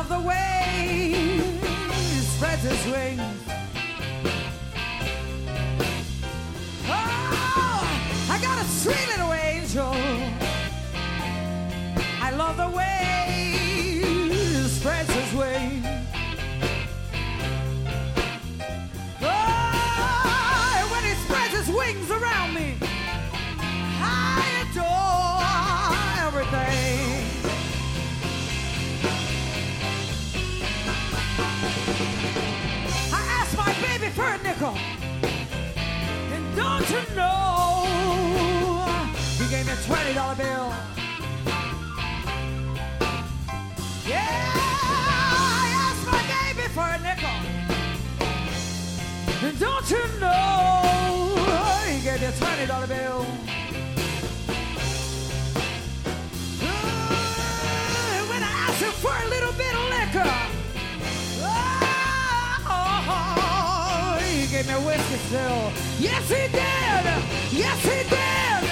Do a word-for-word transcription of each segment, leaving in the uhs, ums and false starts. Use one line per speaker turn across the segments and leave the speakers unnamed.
love the way he spreads his wings. Oh, I got a sweet little angel. I love the way he spreads his wings. Oh, and when he spreads his wings around me, I adore everything. I asked my baby for a nickel, and don't you know, he gave me a twenty dollar bill. Yeah, I asked my baby for a nickel, and don't you know, he gave me a twenty dollar bill. Uh, when I asked him for a little bit of liquor, oh, he gave me a whiskey still. Yes, he did. Yes, he did.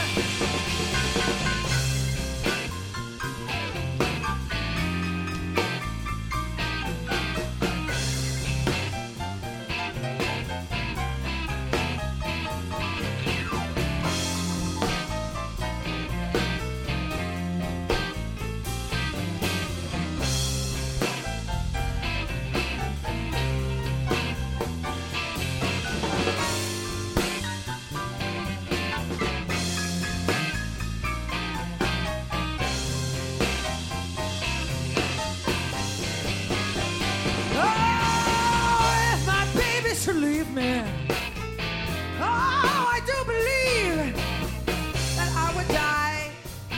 Leave me. Oh, I do believe that I would die.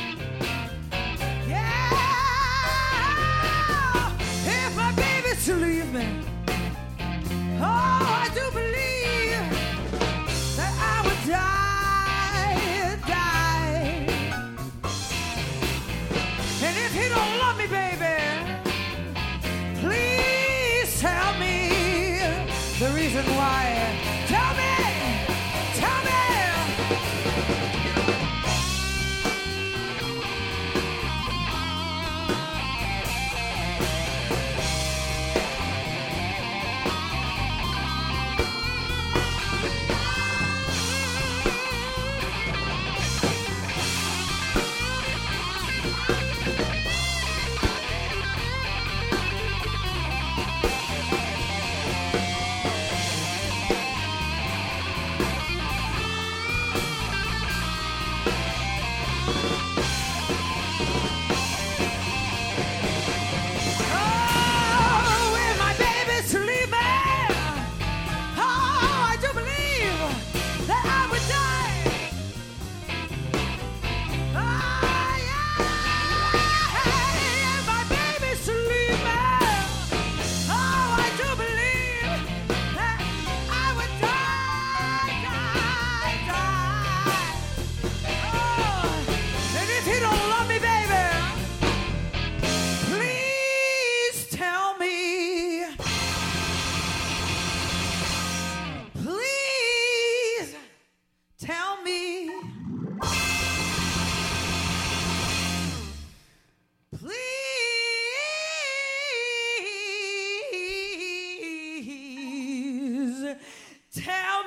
Yeah, if my baby should leave me. Oh, I do believe that I would die, die. And if he don't love me, baby, please tell me the reason why. Tell me! Tell me! Tell